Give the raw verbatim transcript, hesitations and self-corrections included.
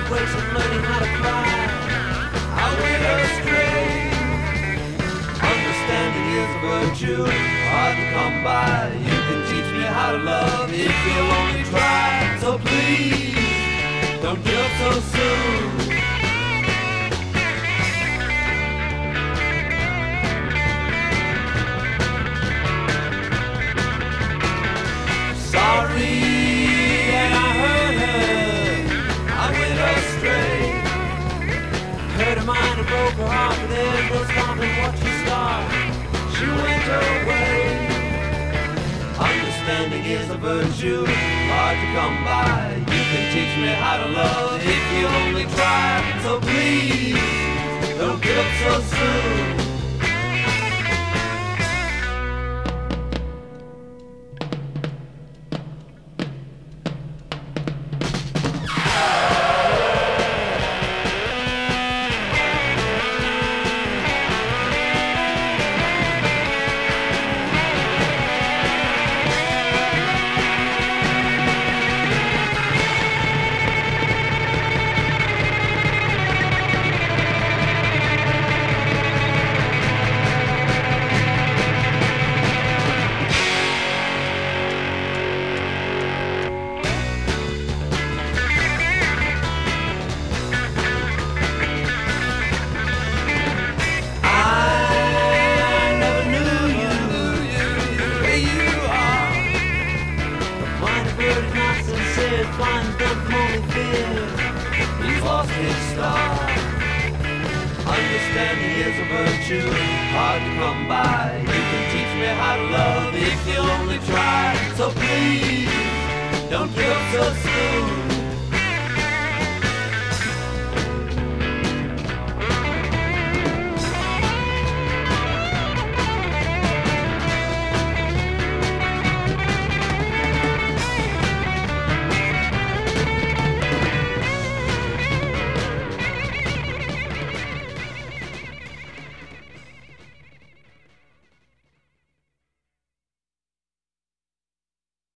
heartbreaks and learning how to cry. I went astray. Understanding is a virtue, hard to come by. You can teach me how to love if you'll only try. So please, don't give up so soon. Sorry that I hurt her, I went astray. Hurt her mind and broke her heart, but there's no stopping what you start. She went away. Understanding is a virtue, hard to come by. You can teach me how to love if you only try. So please, don't give up so soon. Blind dump only fear. He's lost his star. Understanding is a virtue, hard to come by. You can teach me how to love if you only try. So please, don't give up so soon.